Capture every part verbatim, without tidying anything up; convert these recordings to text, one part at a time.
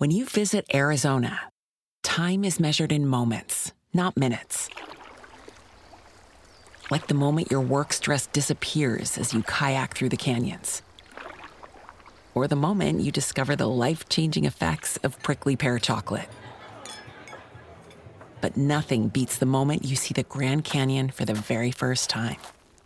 When you visit Arizona, time is measured in moments, not minutes. Like the moment your work stress disappears as you kayak through the canyons. Or the moment you discover the life-changing effects of prickly pear chocolate. But nothing beats the moment you see the Grand Canyon for the very first time.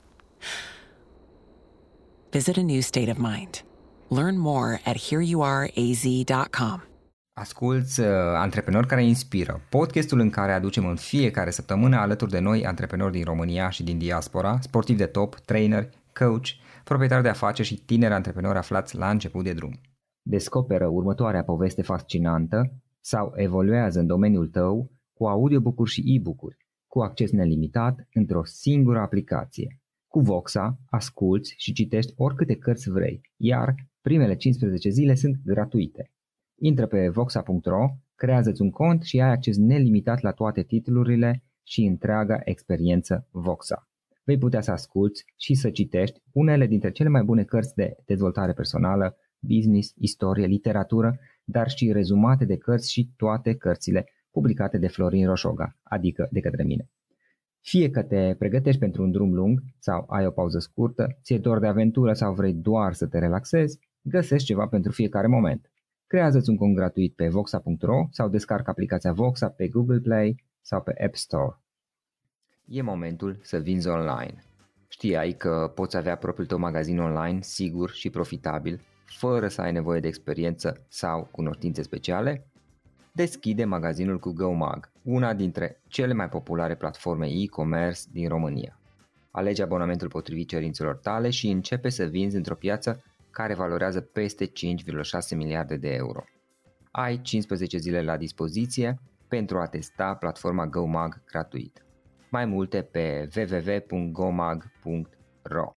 Visit a new state of mind. Learn more at here you are a z dot com. Asculți uh, Antreprenori care inspiră, podcastul în care aducem în fiecare săptămână alături de noi antreprenori din România și din diaspora, sportivi de top, trainer, coach, proprietari de afaceri și tineri antreprenori aflați la început de drum. Descoperă următoarea poveste fascinantă sau evoluează în domeniul tău cu audiobook-uri și e-book-uri, cu acces nelimitat într-o singură aplicație. Cu Voxa asculți și citești oricâte cărți vrei, iar primele cincisprezece zile sunt gratuite. Intră pe voxa punct ro, creează-ți un cont și ai acces nelimitat la toate titlurile și întreaga experiență Voxa. Vei putea să asculți și să citești unele dintre cele mai bune cărți de dezvoltare personală, business, istorie, literatură, dar și rezumate de cărți și toate cărțile publicate de Florin Roșoga, adică de către mine. Fie că te pregătești pentru un drum lung sau ai o pauză scurtă, ți-e dor de aventură sau vrei doar să te relaxezi, găsești ceva pentru fiecare moment. Creează-ți un cont gratuit pe voxa punct ro sau descarcă aplicația Voxa pe Google Play sau pe App Store. E momentul să vinzi online. Știai că poți avea propriul tău magazin online sigur și profitabil, fără să ai nevoie de experiență sau cunoștințe speciale? Deschide magazinul cu GoMag, una dintre cele mai populare platforme e-commerce din România. Alege abonamentul potrivit cerințelor tale și începe să vinzi într-o piață care valorează peste cinci virgulă șase miliarde de euro. Ai cincisprezece zile la dispoziție pentru a testa platforma GoMag gratuit. Mai multe pe w w w punct gomag punct ro.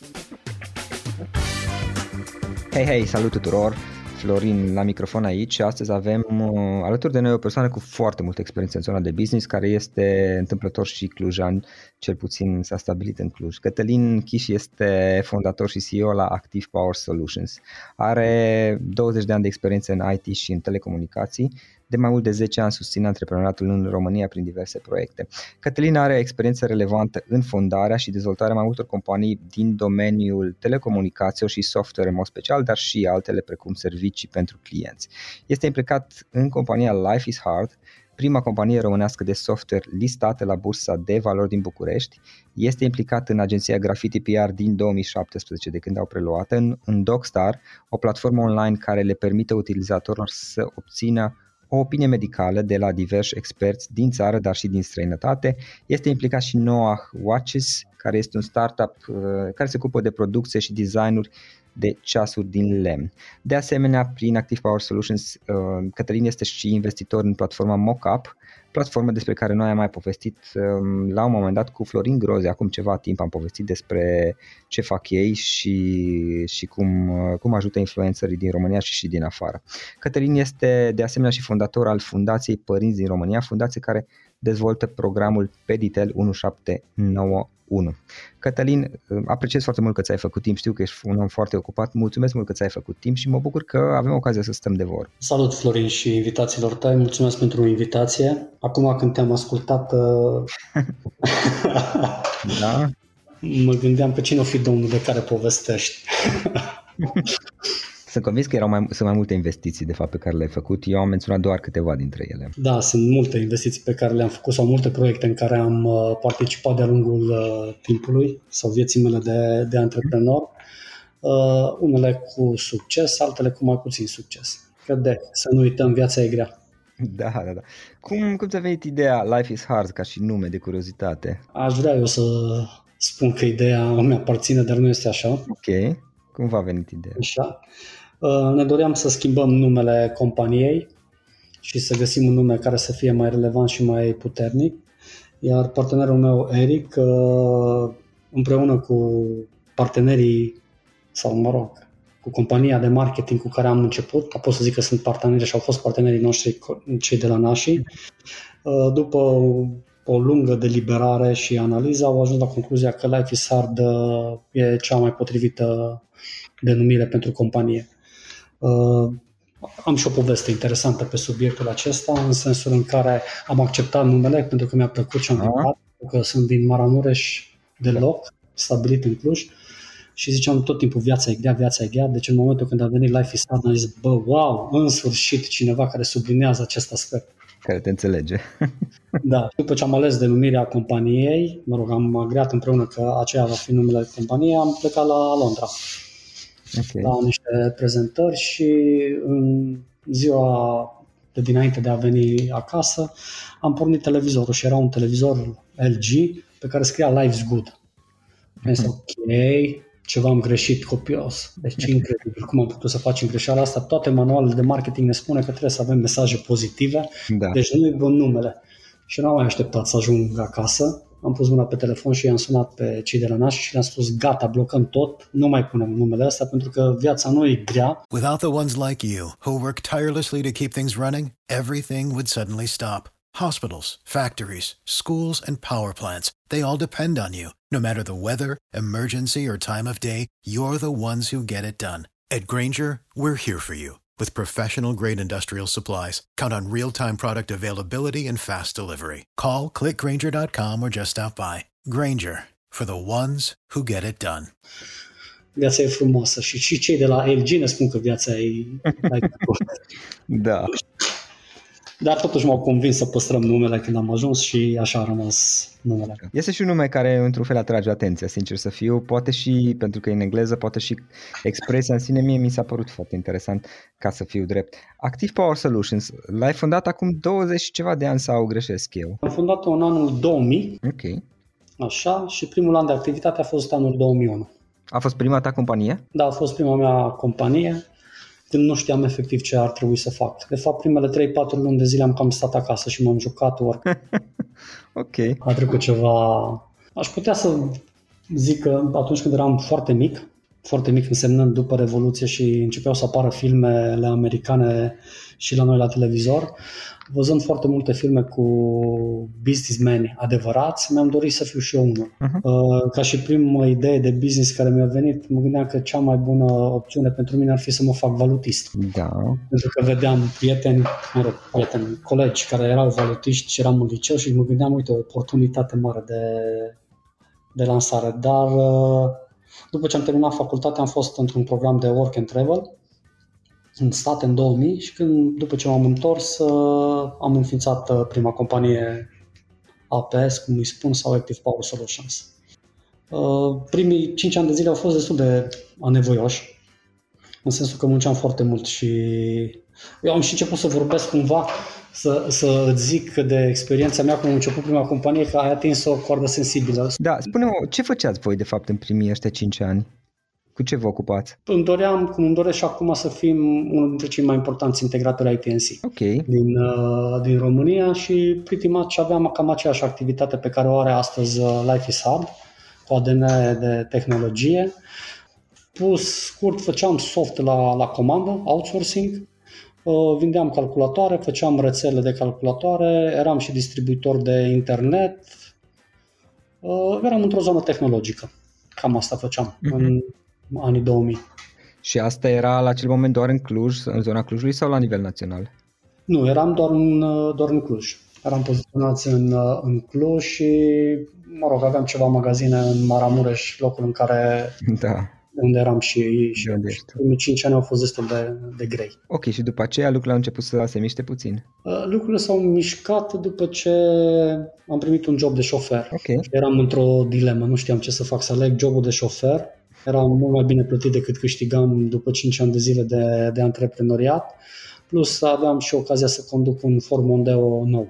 Hei, hei, salut tuturor! Florin la microfon aici și astăzi avem uh, alături de noi o persoană cu foarte multă experiență în zona de business, care este întâmplător și clujan, cel puțin s-a stabilit în Cluj. Cătălin Chiș este fondator și C E O la Active Power Solutions. Are douăzeci de ani de experiență în I T și în telecomunicații. De mai mult de zece ani susține antreprenoriatul în România prin diverse proiecte. Cătălin are experiență relevantă în fondarea și dezvoltarea mai multor companii din domeniul telecomunicațiilor și software în mod special, dar și altele precum servicii pentru clienți. Este implicat în compania Life is Hard, prima companie românească de software listată la Bursa de Valori din București. Este implicat în agenția Graffiti P R din două mii șaptesprezece, de când au preluat, în, în DocStar, o platformă online care le permite utilizatorilor să obțină o opinie medicală de la diversi experți din țară, dar și din străinătate. Este implicat și Noah Watches, care este un startup uh, care se ocupă de producție și designuri de ceasuri din lemn. De asemenea, prin Active Power Solutions, uh, Cătălin este și investitor în platforma Mockup, platformă despre care noi am mai povestit um, la un moment dat cu Florin Groze. Acum ceva timp am povestit despre ce fac ei și, și cum, uh, cum ajută influencerii din România și și din afară. Cătălin este de asemenea și fondator al Fundației Părinți din România, fundație care dezvoltă programul Peditel unu șapte nouă unu. Cătălin, apreciez foarte mult că ți-ai făcut timp, știu că ești un om foarte ocupat, mulțumesc mult că ți-ai făcut timp și mă bucur că avem ocazia să stăm de vorbă. Salut Florin și invitațiilor tăi, mulțumesc pentru invitație. Acum când te-am ascultat, da? mă gândeam pe cine o fi domnul de care povestești. Sunt convins că erau mai, sunt mai multe investiții de fapt pe care le-ai făcut. Eu am menționat doar câteva dintre ele. Da, sunt multe investiții pe care le-am făcut sau multe proiecte în care am participat de-a lungul uh, timpului sau vieții mele de, de antreprenor. Uh, unele cu succes, altele cu mai puțin succes. Că de, să nu uităm, viața e grea. Da, da, da. Cum, cum ți-a venit ideea Life is Hard ca și nume, de curiozitate? Aș vrea eu să spun că ideea mi aparține, dar nu este așa. Ok. Cum v-a venit ideea? Așa. Ne doream să schimbăm numele companiei și să găsim un nume care să fie mai relevant și mai puternic. Iar partenerul meu, Eric, împreună cu partenerii, sau mă rog, cu compania de marketing cu care am început, pot să zic că sunt parteneri și au fost partenerii noștri, cei de la Nashi, după o lungă deliberare și analiză, au ajuns la concluzia că Life is Hard e cea mai potrivită denumire pentru companie. am și o poveste interesantă pe subiectul acesta, în sensul în care am acceptat numele pentru că mi-a plăcut și am venit, pentru că sunt din Maramureș deloc, stabilit în Cluj și ziceam tot timpul viața e grea, viața e grea, deci în momentul când a venit Life is Hard am zis, bă, wow, în sfârșit cineva care sublinează acest aspect. Care te înțelege. Da, după ce am ales denumirea companiei, mă rog, am agreat împreună că aceea va fi numele companiei, am plecat la Londra. Okay. La niște prezentări și în ziua de dinainte de a veni acasă am pornit televizorul și era un televizor L G pe care scria Life's Good. Am zis, ok, ceva am greșit copios. Deci incredibil cum am putut să facem greșeala asta. Toate manualele de marketing ne spune că trebuie să avem mesaje pozitive, da. Deci nu-i bun numele. Și nu am mai așteptat să ajung acasă. Am pus mâna pe telefon și i-am sunat pe cei de la naș și le-am spus gata, blocăm tot, nu mai punem numele ăsta pentru că viața nu e grea. Without the ones like you who work tirelessly to keep things running, everything would suddenly stop. Hospitals, factories, schools and power plants, they all depend on you. No matter the weather, emergency or time of day, you're the ones who get it done. At Grainger, we're here for you. With professional-grade industrial supplies, count on real-time product availability and fast delivery. Call, click grainger dot com or just stop by. Grainger, for the ones who get it done. Viața e frumoasă și, și cei de la L G ne spun că viața e... Da. Dar totuși m-au convins să păstrăm numele când am ajuns și așa a rămas numele. Este și un nume care într-un fel atrage atenția, sincer să fiu, poate și pentru că e în engleză, poate și expresia în sine, mie mi s-a părut foarte interesant, ca să fiu drept. Active Power Solutions, l-ai fondat acum douăzeci și ceva de ani sau greșesc eu? Am fondat-o în anul două mii, ok. Așa, și primul an de activitate a fost anul două mii unu. A fost prima ta companie? Da, a fost prima mea companie, când nu știam efectiv ce ar trebui să fac. De fapt, primele trei patru luni de zile am cam stat acasă și m-am jucat ori. Ok. A trecut ceva... Aș putea să zic că atunci când eram foarte mic, foarte mic însemnând după Revoluție și începeau să apară filmele americane și la noi la televizor, văzând foarte multe filme cu businessmeni adevărați, mi-am dorit să fiu și eu unul. Uh-huh. Ca și primă idee de business care mi-a venit, mă gândeam că cea mai bună opțiune pentru mine ar fi să mă fac valutist. Da. Pentru că vedeam prieteni, mă rog, prieteni, colegi care erau valutiști și eram în liceu și mă gândeam, uite, o oportunitate mare de, de lansare. Dar după ce am terminat facultatea am fost într-un program de work and travel în state în două mii și când, după ce m-am întors, am înființat prima companie A P S, cum îi spun, sau Active Power Solutions. Primii cinci ani de zile au fost destul de anevoioși, în sensul că munceam foarte mult și eu am și început să vorbesc cumva, să, să îți zic de experiența mea cum am început prima companie, că ai atins o coardă sensibilă. Da, spune-mă, ce făceați voi de fapt în primii ăștia cinci ani? Cu ce vă ocupați? Îmi doream, cum îmi doresc și acum, să fim unul dintre cei mai importanți integratori I T N C okay. din, uh, din România și pretty much aveam cam aceeași activitate pe care o are astăzi Life is Hard, cu A D N de tehnologie. Pus scurt, făceam soft la, la comandă, outsourcing, uh, vindeam calculatoare, făceam rețele de calculatoare, eram și distribuitor de internet, uh, eram într-o zonă tehnologică. Cam asta făceam mm-hmm. în anii două mii. Și asta era la acel moment doar în Cluj, în zona Clujului sau la nivel național? Nu, eram doar în, doar în Cluj. Eram poziționați în, în Cluj și, mă rog, aveam ceva magazine în Maramureș, locul în care... Da. Unde eram și, și primii cinci ani au fost destul de, de grei. Ok, și după aceea lucrurile au început să se miște puțin? Lucrurile s-au mișcat după ce am primit un job de șofer. Okay. Eram într-o dilemă, nu știam ce să fac, să aleg jobul de șofer. Era mult mai bine plătit decât câștigam după cinci ani de zile de, de antreprenoriat. Plus aveam și ocazia să conduc un Ford Mondeo nou,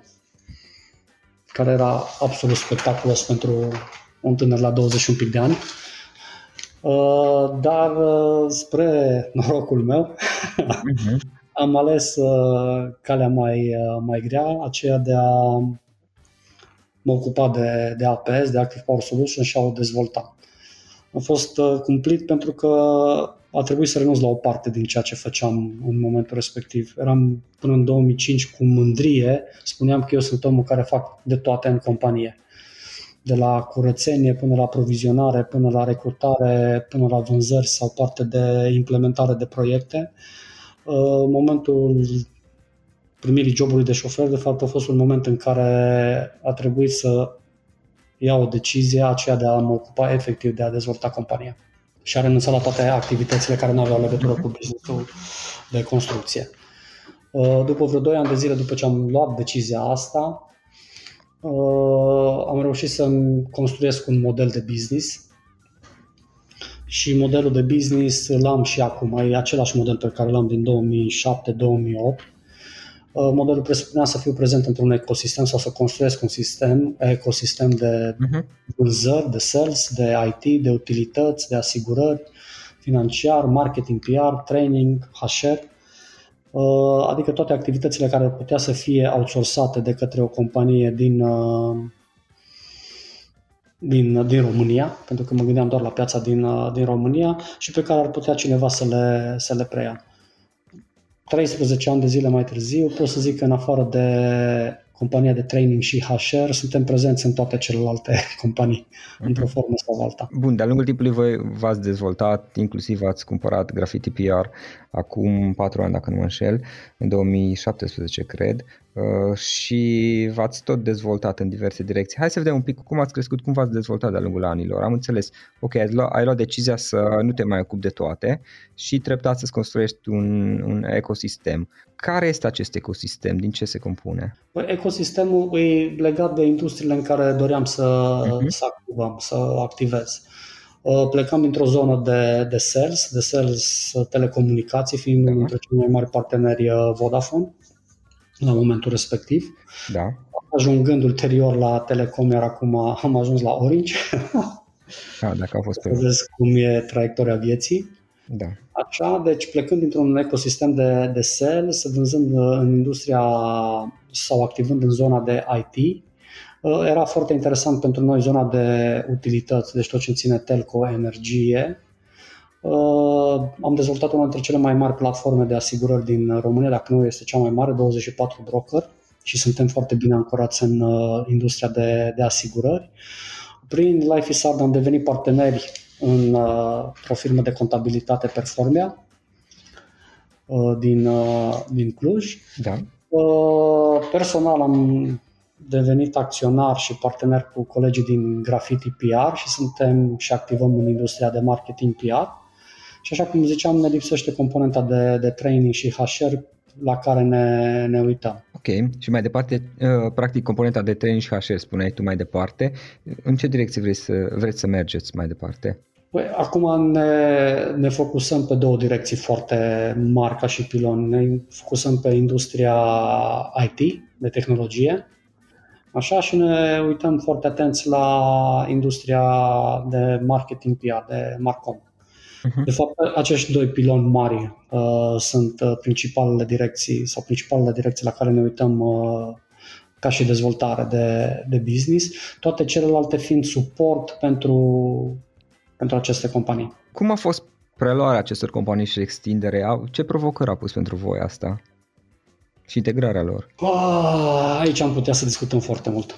care era absolut spectaculos pentru un tânăr la douăzeci și un pic de ani. Uh, dar uh, spre norocul meu uh-huh. am ales uh, calea mai, uh, mai grea, aceea de a mă ocupa de, de A P S, de Active Power Solutions și a o dezvolta. Am fost uh, cumplit pentru că a trebuit să renunț la o parte din ceea ce făceam în momentul respectiv. Eram până în două mii cinci cu mândrie, spuneam că eu sunt omul care fac de toate în companie. De la curățenie până la provizionare, până la recrutare, până la vânzări sau parte de implementare de proiecte. Momentul primirii jobului de șofer, de fapt, a fost un moment în care a trebuit să iau o decizie, aceea de a mă ocupa efectiv de a dezvolta compania. Și a renunțat la toate activitățile care nu aveau legătură cu business-ul de construcție. După vreo doi ani de zile, după ce am luat decizia asta, am reușit să-mi construiesc un model de business. Și modelul de business l-am și acum, e același model pe care l-am din două mii șapte două mii opt. Modelul presupunea să fiu prezent într-un ecosistem sau să construiesc un sistem, ecosistem de vânzări, de sales, de I T, de utilități, de asigurări, financiar, marketing, P R, training, H R, adică toate activitățile care putea să fie outsourcate de către o companie din, din, din România, pentru că mă gândeam doar la piața din, din România și pe care ar putea cineva să le, să le preia. treisprezece ani de zile mai târziu, pot să zic că în afară de compania de training și H R, suntem prezenți în toate celelalte companii, uh-huh. într-o formă sau alta. Bun, de-a lungul timpului voi v-ați dezvoltat, inclusiv ați cumpărat Graffiti P R acum patru ani, dacă nu mă înșel, în două mii șaptesprezece, cred, și v-ați tot dezvoltat în diverse direcții. Hai să vedem un pic cum ați crescut, cum v-ați dezvoltat de-a lungul anilor. Am înțeles, ok, ai luat, ai luat decizia să nu te mai ocupi de toate și treptat să-ți construiești un, un ecosistem. Care este acest ecosistem? Din ce se compune? Ecosistemul e legat de industriile în care doream să, uh-huh. să activăm, să activez. Plecam dintr-o zonă de, de sales, de sales telecomunicații, fiind unul dintre cei mai mari parteneri Vodafone la momentul respectiv. Da. Ajungând ulterior la Telecom, iar acum am ajuns la Orange. Da, dacă a fost pe... Vedeți cum e traiectoria vieții. Da. Așa, deci plecând dintr-un ecosistem de, de sales, vânzând în industria sau activând în zona de I T, era foarte interesant pentru noi zona de utilități, deci tot ce ține telco, energie. Am dezvoltat una dintre cele mai mari platforme de asigurări din România, dacă nu este cea mai mare, douăzeci și patru broker, și suntem foarte bine ancorați în industria de, de asigurări. Prin Life is Hard am devenit parteneri în uh, o firmă de contabilitate Performia uh, din, uh, din Cluj. Da. Uh, personal am devenit acționar și partener cu colegii din Graffiti P R și suntem și activăm în industria de marketing P R. Și așa cum ziceam, ne lipsește componenta de, de training și H R la care ne, ne uităm. Ok, și mai departe, practic componenta de training și H R, spuneai tu mai departe, în ce direcție vrei să, vreți să mergeți mai departe? Păi, acum ne, ne focusăm pe două direcții foarte mari ca și pilon. Ne focusăm pe industria I T, de tehnologie, așa, și ne uităm foarte atenți la industria de marketing P R, de Marcom. De fapt, acești doi piloni mari uh, sunt uh, principalele direcții sau principalele direcții la care ne uităm uh, ca și dezvoltare de, de business, toate celelalte fiind suport pentru, pentru aceste companii. Cum a fost preluarea acestor companii și extinderea? Ce provocări a pus pentru voi asta? Și integrarea lor? Ah, aici am putea să discutăm foarte mult.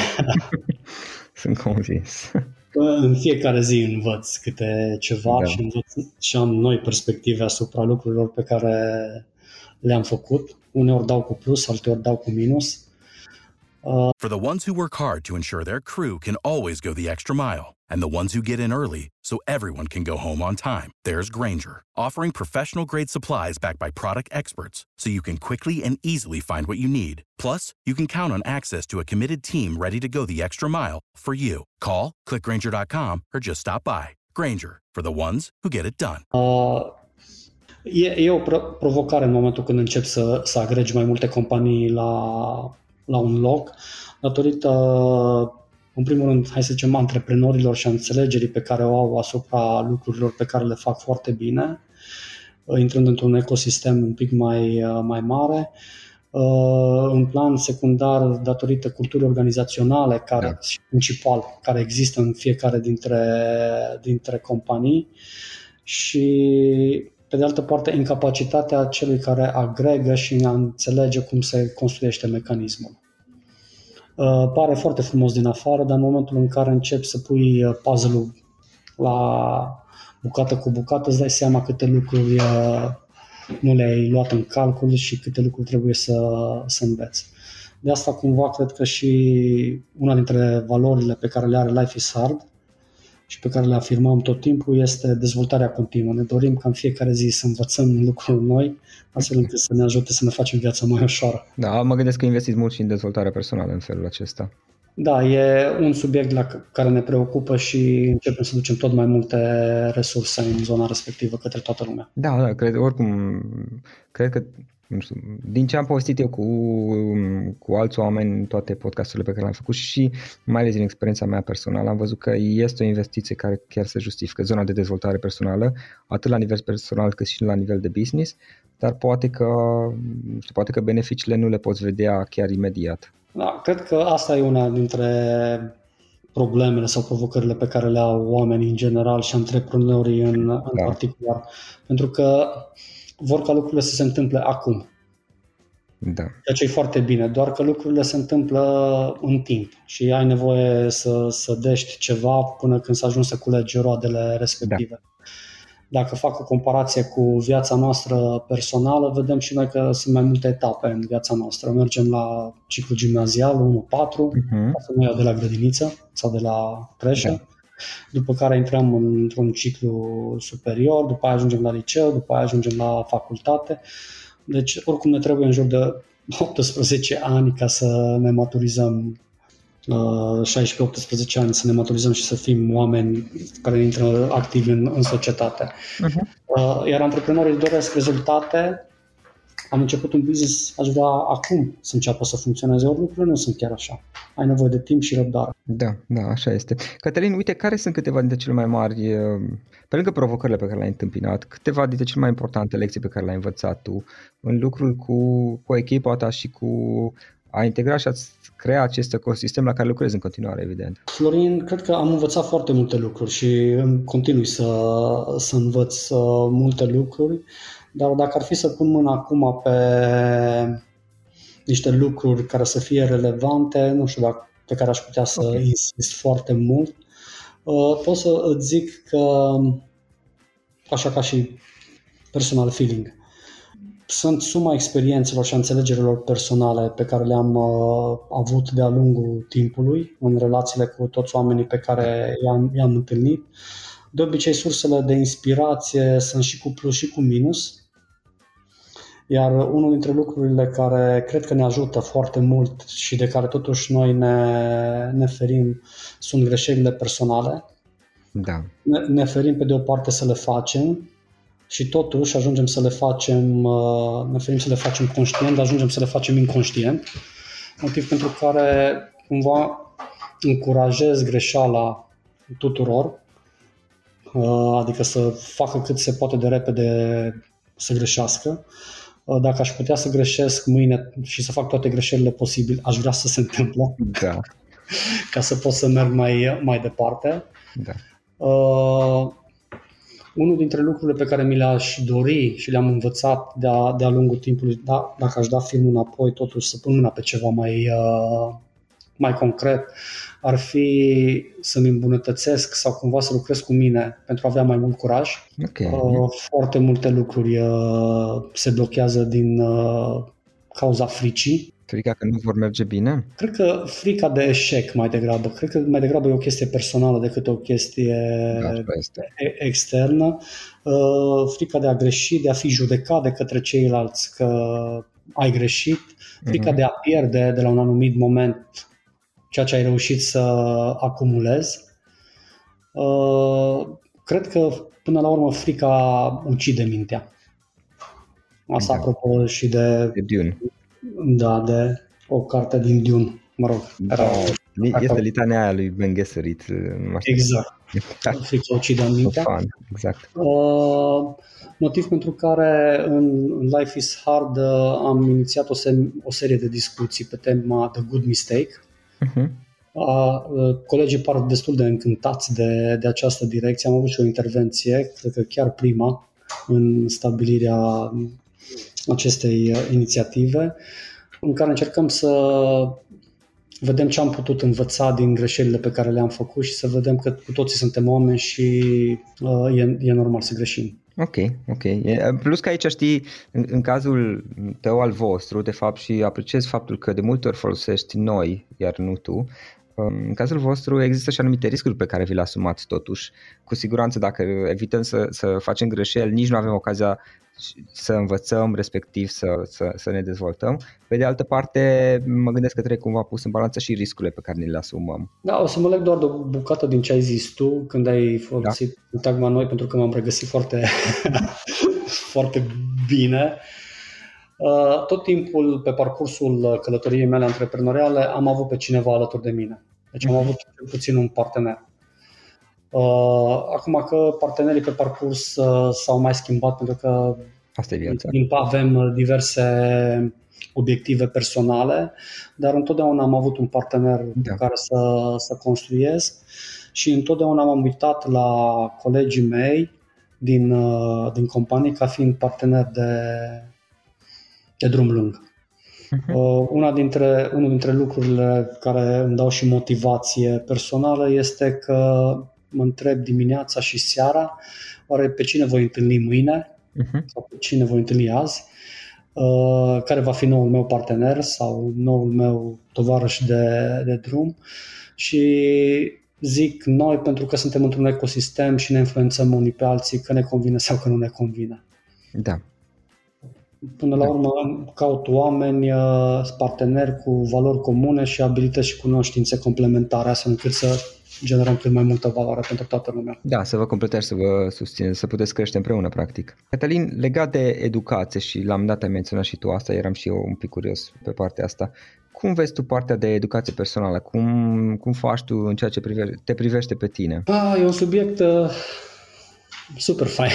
Sunt convins. În fiecare zi învăț câte ceva, da. și, învăț, și am noi perspective asupra lucrurilor pe care le-am făcut. Uneori dau cu plus, alteori dau cu minus. Uh... For the ones who work hard to ensure their crew can always go the extra mile, and the ones who get in early so everyone can go home on time, there's Grainger, offering professional-grade supplies backed by product experts so you can quickly and easily find what you need. Plus, you can count on access to a committed team ready to go the extra mile for you. Call, click Grainger dot com, or just stop by. Grainger, for the ones who get it done. Uh, e, e o pro- provocare în momentul când începi să, să agregi mai multe companii la, la un loc, datorită, în primul rând, hai să zicem, antreprenorilor și înțelegerii pe care o au asupra lucrurilor pe care le fac foarte bine, intrând într-un ecosistem un pic mai, mai mare. În plan secundar, datorită culturii organizaționale, care, da. și principal, care există în fiecare dintre, dintre companii, și, pe de altă parte, incapacitatea celui care agregă și a înțelege cum se construiește mecanismul. Uh, pare foarte frumos din afară, dar în momentul în care începi să pui puzzle-ul la bucată cu bucată, îți dai seama câte lucruri uh, nu le-ai luat în calcul și câte lucruri trebuie să, să înveți. De asta cumva cred că și una dintre valorile pe care le are Life is Hard și pe care le afirmăm tot timpul este dezvoltarea continuă. Ne dorim ca în fiecare zi să învățăm lucruri noi, astfel încât să ne ajute să ne facem viața mai ușoară. Da, mă gândesc că investiți mult și în dezvoltarea personală în felul acesta. Da, e un subiect la care ne preocupă și începem să ducem tot mai multe resurse în zona respectivă către toată lumea. Da, da, cred, oricum, cred că, nu știu, din ce am povestit eu cu, cu alți oameni în toate podcasturile pe care le-am făcut și mai ales din experiența mea personală, am văzut că este o investiție care chiar se justifică, zona de dezvoltare personală, atât la nivel personal cât și la nivel de business, dar poate că, nu știu, poate că beneficiile nu le poți vedea chiar imediat. Da, cred că asta e una dintre problemele sau provocările pe care le au oamenii în general și antreprenorii în, în da. particular. Pentru că vor ca lucrurile să se întâmple acum. Da. Ceea ce e foarte bine, doar că lucrurile se întâmplă în timp și ai nevoie să, să dești ceva până când să ajungi să culegi roadele respective. Da. Dacă fac o comparație cu viața noastră personală, vedem și noi că sunt mai multe etape în viața noastră. Mergem la ciclu gimnazial unu patru, uh-huh. să nu iau de la grădiniță sau de la creșă, da. După care intrăm într-un ciclu superior, după aia ajungem la liceu, după aia ajungem la facultate. Deci oricum ne trebuie în jur de optsprezece ani ca să ne maturizăm, șaisprezece optsprezece ani, să ne maturizăm și să fim oameni care intră activi în, în societate. Uh-huh. Iar antreprenorii doresc rezultate. Am început un business, aș vrea acum să înceapă să funcționeze, ori lucrurile nu sunt chiar așa. Ai nevoie de timp și răbdare. Da, da, așa este. Cătălin, uite, care sunt câteva dintre cele mai mari, pe lângă provocările pe care le-ai întâmpinat, câteva dintre cele mai importante lecții pe care le-ai învățat tu în lucrul cu, cu echipa ta și cu a integra și a crea acest ecosistem la care lucrezi în continuare, evident? Florin, cred că am învățat foarte multe lucruri și continui să, să învăț multe lucruri, dar dacă ar fi să pun mâna acum pe niște lucruri care să fie relevante, nu știu dacă pe care aș putea să okay. insist foarte mult, pot să îți zic că, așa ca și personal feeling, sunt suma experiențelor și a înțelegerilor personale pe care le-am uh, avut de-a lungul timpului în relațiile cu toți oamenii pe care i-am, i-am întâlnit. De obicei, sursele de inspirație sunt și cu plus și cu minus. Iar unul dintre lucrurile care cred că ne ajută foarte mult și de care totuși noi ne, ne ferim sunt greșelile personale. Da. Ne, ne ferim pe de o parte să le facem, și totuși ajungem să le facem, ne ferim să le facem conștient, dar ajungem să le facem inconștient, motiv pentru care cumva încurajez greșeala tuturor, adică să facă cât se poate de repede să greșească. Dacă aș putea să greșesc mâine și să fac toate greșelile posibile, aș vrea să se întâmple, da. ca să pot să merg mai, mai departe. Da. Uh, Unul dintre lucrurile pe care mi le-aș dori și le-am învățat de-a, de-a lungul timpului, da, dacă aș da filmul înapoi, totuși să pun mâna pe ceva mai, uh, mai concret, ar fi să-mi îmbunătățesc sau cumva să lucrez cu mine pentru a avea mai mult curaj. Okay. Uh, foarte multe lucruri uh, se blochează din uh, cauza fricii. Frica că nu vor merge bine? Cred că frica de eșec mai degrabă. Cred că mai degrabă e o chestie personală decât o chestie da, externă. Frica de a greși, de a fi judecat de către ceilalți că ai greșit. Frica uh-huh. de a pierde de la un anumit moment ceea ce ai reușit să acumulezi. Cred că până la urmă frica ucide mintea. Asta da. Apropo și de... de Dune. Da, de o carte din Dune, mă rog. Da, este litania aia lui Ben Gesserit. Exact. Frica ucide mintea. Exact. Uh, motiv pentru care în, în Life is Hard uh, am inițiat o, se- o serie de discuții pe tema The Good Mistake. Uh-huh. Uh, colegii par destul de încântați de, de această direcție. Am avut și o intervenție, cred că chiar prima, în stabilirea acestei inițiative, în care încercăm să vedem ce am putut învăța din greșelile pe care le-am făcut și să vedem că cu toții suntem oameni și uh, e, e normal să greșim. Ok, ok. Plus că aici știi, în, în cazul tău al vostru, de fapt, și apreciez faptul că de multe ori folosești noi, iar nu tu, în cazul vostru există și anumite riscuri pe care vi le asumați totuși. Cu siguranță dacă evităm să, să facem greșeli, nici nu avem ocazia să învățăm, respectiv să, să, să ne dezvoltăm. Pe de altă parte, mă gândesc că trebuie cumva pus în balanță și riscurile pe care ne le asumăm. Da, o să mă leg doar de o bucată din ce ai zis tu când ai folosit da. sintagma noi, pentru că m-am regăsit foarte, foarte bine. Tot timpul pe parcursul călătoriei mele antreprenoriale am avut pe cineva alături de mine. Deci am avut cel puțin un partener. Acum că partenerii pe parcurs s-au mai schimbat pentru că asta e viața. Avem diverse obiective personale, dar întotdeauna am avut un partener da. cu care să, să construiesc și întotdeauna m-am uitat la colegii mei din, din companie ca fiind partener de, de drum lung. Uh-huh. Una dintre, unul dintre lucrurile care îmi dau și motivație personală este că mă întreb dimineața și seara, oare pe cine voi întâlni mâine uh-huh. sau pe cine voi întâlni azi, uh, care va fi noul meu partener sau noul meu tovarăș de, de drum și zic noi pentru că suntem într-un ecosistem și ne influențăm unii pe alții, că ne convine sau că nu ne convine. Da. Până la urmă caut oameni, parteneri cu valori comune și abilități și cunoștințe complementare, astfel încât să generăm cât mai multă valoare pentru toată lumea. Da, să vă completați, să vă susțineți, să puteți crește împreună, practic. Cătălin, legat de educație și la un dat ai menționat și tu asta, eram și eu un pic curios pe partea asta. Cum vezi tu partea de educație personală? Cum, cum faci tu în ceea ce prive, te privește pe tine? Ah, e un subiect uh, super fain.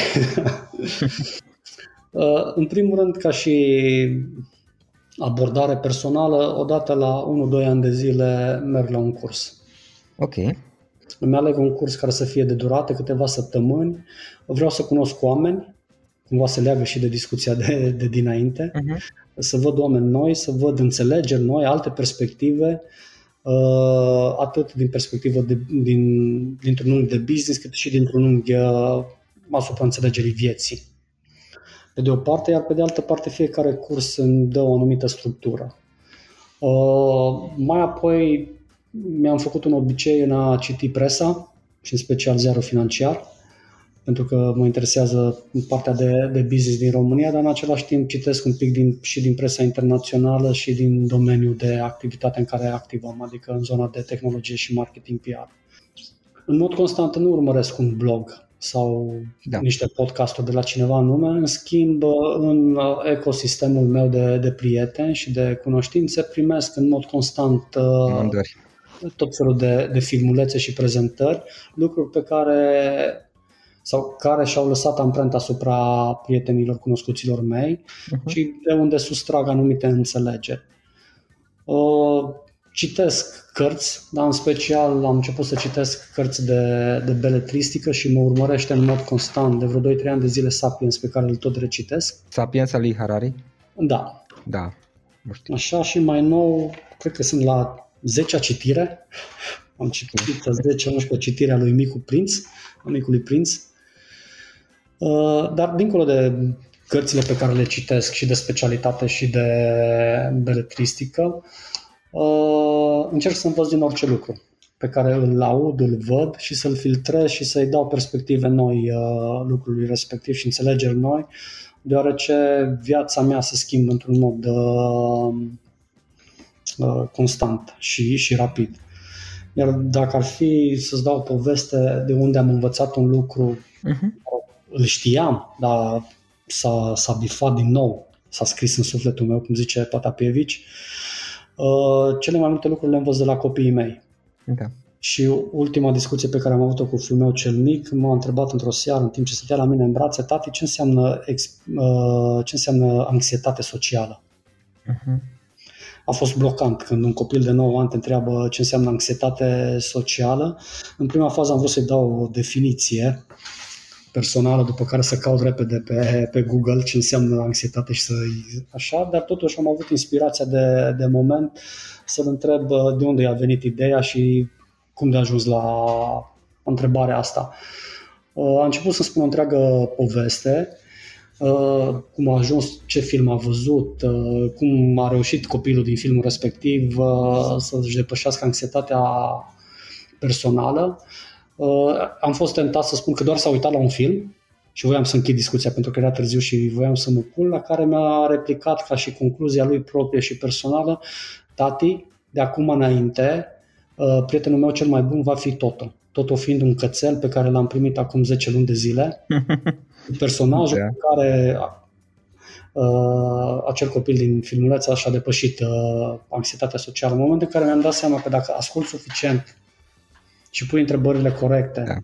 uh, în primul rând, ca și abordare personală, odată la unu doi ani de zile merg la un curs. Ok. Îmi aleg un curs care să fie de durată, câteva săptămâni. Vreau să cunosc oameni, cumva se leagă și de discuția de, de dinainte, uh-huh. să văd oameni noi, să văd înțelegeri noi, alte perspective, atât din perspectivă de, din, dintr-un unghi de business, cât și dintr-un unghi asupra înțelegerii vieții. Pe de o parte, iar pe de altă parte fiecare curs îmi dă o anumită structură. Mai apoi mi-am făcut un obicei în a citi presa și în special ziarul financiar, pentru că mă interesează partea de, de business din România, dar în același timp citesc un pic din, și din presa internațională și din domeniul de activitate în care activăm, adică în zona de tehnologie și marketing P R. În mod constant nu urmăresc un blog sau da. niște podcasturi de la cineva anume, în schimb în ecosistemul meu de, de prieteni și de cunoștințe primesc în mod constant Mandări. tot felul de, de filmulețe și prezentări, lucruri pe care sau care și-au lăsat amprenta asupra prietenilor, cunoscuților mei uh-huh. și de unde sustrag anumite înțelegeri. Uh, citesc cărți, dar în special am început să citesc cărți de, de beletristică și mă urmărește în mod constant de vreo doi trei ani de zile Sapiens, pe care îl tot recitesc. Sapiens al lui Harari? Da. Da. Așa, și mai nou, cred că sunt la zecea citire. Am citit zece unsprezece citirea lui Micu Prinț, a Micului Prinț. Dar dincolo de cărțile pe care le citesc și de specialitate și de beletristică, încerc să învăț din orice lucru pe care îl aud, îl văd și să-l filtrez și să-i dau perspective noi lucrului respectiv și înțelegeri noi, deoarece viața mea se schimbă într-un mod constant și, și rapid. Iar dacă ar fi să-ți dau o poveste de unde am învățat un lucru, uh-huh. îl știam, dar s-a, s-a bifat din nou, s-a scris în sufletul meu, cum zice Patapievici, uh, cele mai multe lucruri le învăț de la copiii mei. Okay. Și ultima discuție pe care am avut-o cu fiul meu cel mic, m-a întrebat într-o seară, în timp ce stătea la mine în brațe: tati, ce înseamnă, uh, ce înseamnă anxietate socială? Uh-huh. A fost blocant când un copil de nouă ani te întreabă ce înseamnă anxietate socială. În prima fază am vrut să-i dau o definiție personală, după care să caut repede pe, pe Google ce înseamnă anxietate și să așa, dar totuși am avut inspirația de, de moment să-l întreb de unde i-a venit ideea și cum de a ajuns la întrebarea asta. A început să-mi spună o întreagă poveste, cum a ajuns, ce film a văzut, cum a reușit copilul din filmul respectiv să-și depășească anxietatea personală. Am fost tentat să spun că doar s-a uitat la un film și voiam să închid discuția pentru că era târziu și voiam să mă culc, la care mi-a replicat ca și concluzia lui proprie și personală: tati, de acum înainte, prietenul meu cel mai bun va fi Toto. Toto fiind un cățel pe care l-am primit acum zece luni de zile. Personajul pe care uh, acel copil din filmuleț și-a depășit uh, anxietatea socială. În momentul în care mi-am dat seama că dacă ascult suficient și pui întrebările corecte, da.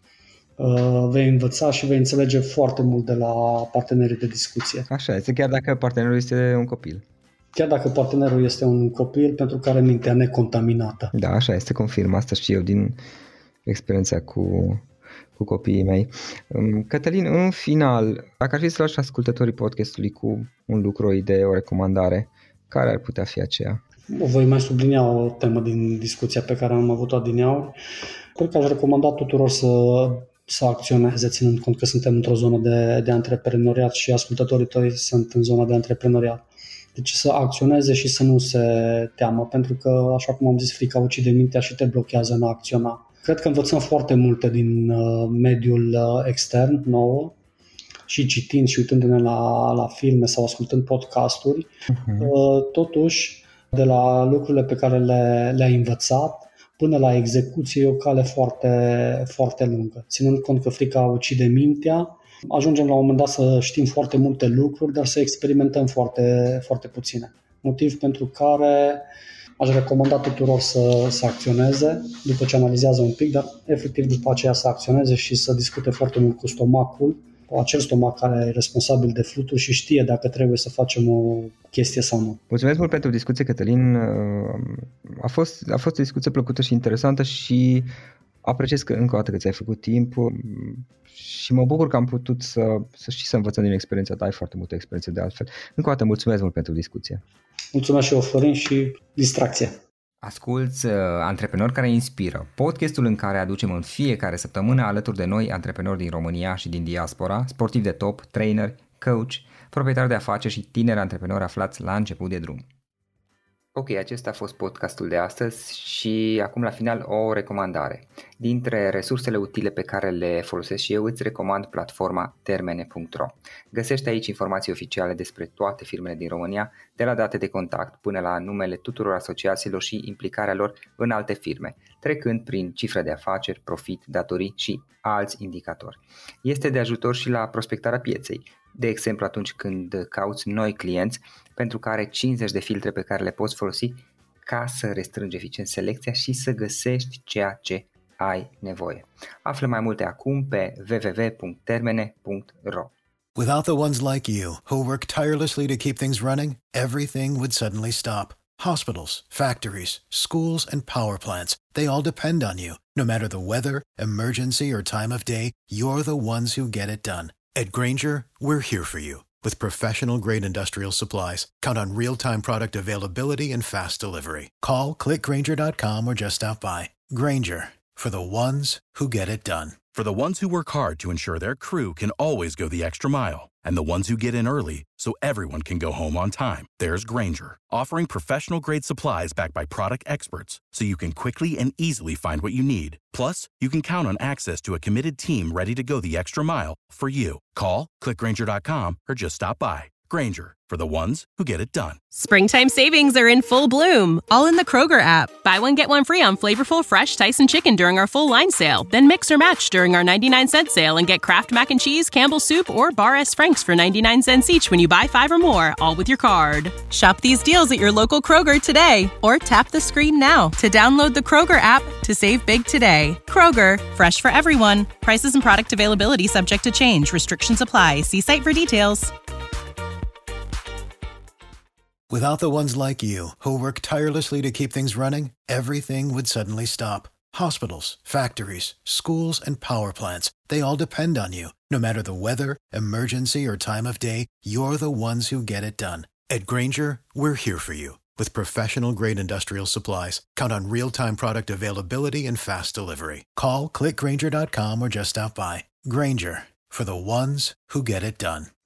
uh, vei învăța și vei înțelege foarte mult de la partenerii de discuție. Așa este, chiar dacă partenerul este un copil. Chiar dacă partenerul este un copil pentru care mintea necontaminată. Da, așa este, confirm. Asta știu eu din experiența cu... cu copiii mei. Cătălin, în final, dacă ar fi să lași ascultătorii podcastului cu un lucru, o idee, o recomandare, care ar putea fi aceea? Voi mai sublinia o temă din discuția pe care am avut-o adineauri. Cred că aș recomanda tuturor să, să acționeze, ținând cont că suntem într-o zonă de, de antreprenoriat și ascultătorii tăi sunt în zona de antreprenoriat. Deci să acționeze și să nu se teamă, pentru că, așa cum am zis, frica ucide mintea și te blochează în a acționa. Cred că învățăm foarte multe din uh, mediul uh, extern nouă și citind și uitându-ne la, la filme sau ascultând podcasturi. Uh-huh. Uh, totuși, de la lucrurile pe care le, le-ai învățat până la execuție e o cale foarte, foarte lungă. Ținând cont că frica ucide mintea, ajungem la un moment dat să știm foarte multe lucruri, dar să experimentăm foarte, foarte puține. Motiv pentru care aș recomanda tuturor să, să acționeze după ce analizează un pic, dar efectiv după aceea să acționeze și să discute foarte mult cu stomacul, cu acel stomac care e responsabil de fluturi și știe dacă trebuie să facem o chestie sau nu. Mulțumesc mult pentru discuție, Cătălin. A fost, a fost o discuție plăcută și interesantă și apreciez că încă o dată că ți-ai făcut timp și mă bucur că am putut să, să și să învățăm din experiența ta. Ai foarte multă experiență de altfel. Încă o dată mulțumesc mult pentru discuție. Mulțumesc și eu, Florin, și distracție. Asculți uh, Antreprenori care inspiră, podcastul în care aducem în fiecare săptămână alături de noi antreprenori din România și din diaspora, sportivi de top, trainer, coach, proprietari de afaceri și tineri antreprenori aflați la început de drum. Ok, acesta a fost podcastul de astăzi și acum la final o recomandare. Dintre resursele utile pe care le folosesc și eu îți recomand platforma termene punct ro. Găsești aici informații oficiale despre toate firmele din România, de la date de contact până la numele tuturor asociațiilor și implicarea lor în alte firme, trecând prin cifre de afaceri, profit, datorii și alți indicatori. Este de ajutor și la prospectarea pieței, de exemplu atunci când cauți noi clienți, pentru că are cincizeci de filtre pe care le poți folosi ca să restrângi eficient selecția și să găsești ceea ce ai nevoie. Află mai multe acum pe w w w punct termene punct ro. Without the ones like you, who work tirelessly to keep things running, everything would suddenly stop. Hospitals, factories, schools, and power plants, they all depend on you. No matter the weather, emergency, or time of day, you're the ones who get it done. At Grainger, we're here for you. With professional-grade industrial supplies, count on real-time product availability and fast delivery. Call, click grainger dot com, or just stop by. Grainger, for the ones who get it done. For the ones who work hard to ensure their crew can always go the extra mile, and the ones who get in early so everyone can go home on time, there's Grainger, offering professional-grade supplies backed by product experts, so you can quickly and easily find what you need. Plus, you can count on access to a committed team ready to go the extra mile for you. Call, click grainger dot com, or just stop by. Grainger, for the ones who get it done. Springtime savings are in full bloom, all in the Kroger app. Buy one, get one free on flavorful fresh Tyson chicken during our full line sale. Then mix or match during our ninety-nine cent sale and get Kraft Mac and Cheese, Campbell's Soup, or Bar S. Frank's for ninety-nine cents each when you buy five or more, all with your card. Shop these deals at your local Kroger today, or tap the screen now to download the Kroger app to save big today. Kroger, fresh for everyone. Prices and product availability subject to change. Restrictions apply. See site for details. Without the ones like you, who work tirelessly to keep things running, everything would suddenly stop. Hospitals, factories, schools, and power plants, they all depend on you. No matter the weather, emergency, or time of day, you're the ones who get it done. At Grainger, we're here for you with professional-grade industrial supplies. Count on real-time product availability and fast delivery. Call, click Grainger dot com, or just stop by. Grainger, for the ones who get it done.